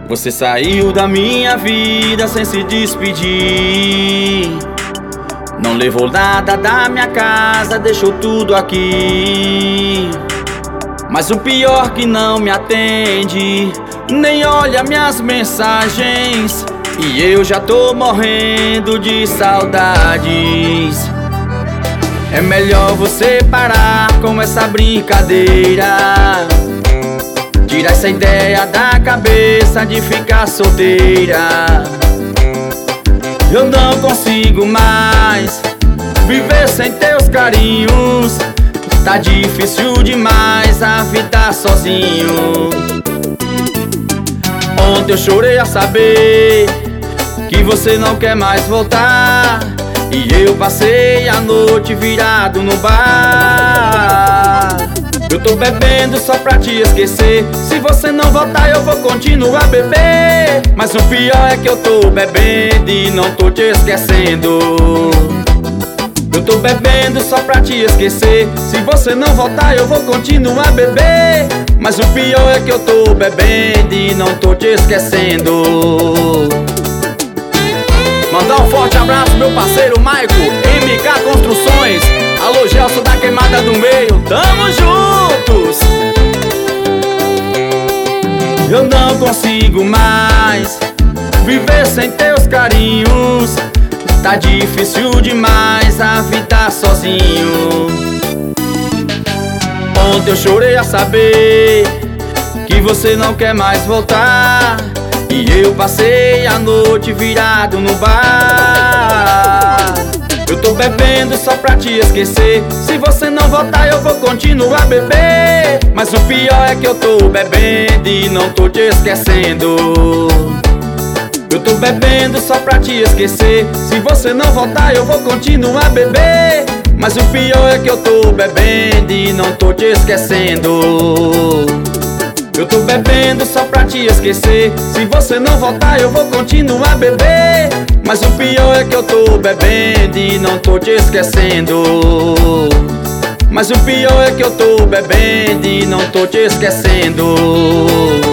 Você saiu da minha vida sem se despedir. Não levou nada da minha casa, deixou tudo aqui. Mas o pior que não me atende, nem olha minhas mensagens. E eu já tô morrendo de saudades. É melhor você parar com essa brincadeira, tirar essa ideia da cabeça de ficar solteira. Eu não consigo mais viver sem teus carinhos. Tá difícil demais a vida sozinho. Ontem eu chorei a saber que você não quer mais voltar, e eu passei a noite virado no bar. Eu tô bebendo só pra te esquecer. Se você não voltar eu vou continuar a beber. Mas o pior é que eu tô bebendo e não tô te esquecendo. Eu tô bebendo só pra te esquecer. Se você não voltar eu vou continuar a beber. Mas o pior é que eu tô bebendo e não tô te esquecendo. Mandar um forte abraço meu parceiro Maico, MK Construções. Alô Gelson da Queimada do Meio, tamo juntos! Eu não consigo mais viver sem teus carinhos. Tá difícil demais a vida sozinho. Ontem eu chorei a saber que você não quer mais voltar, e eu passei a noite virado no bar. Eu tô bebendo só pra te esquecer. Se você não voltar eu vou continuar a beber. Mas o pior é que eu tô bebendo e não tô te esquecendo. Eu tô bebendo só pra te esquecer. Se você não voltar eu vou continuar a beber. Mas o pior é que eu tô bebendo e não tô te esquecendo. Eu tô bebendo só pra te esquecer. Se você não voltar eu vou continuar a beber. Mas o pior é que eu tô bebendo e não tô te esquecendo. Mas o pior é que eu tô bebendo e não tô te esquecendo.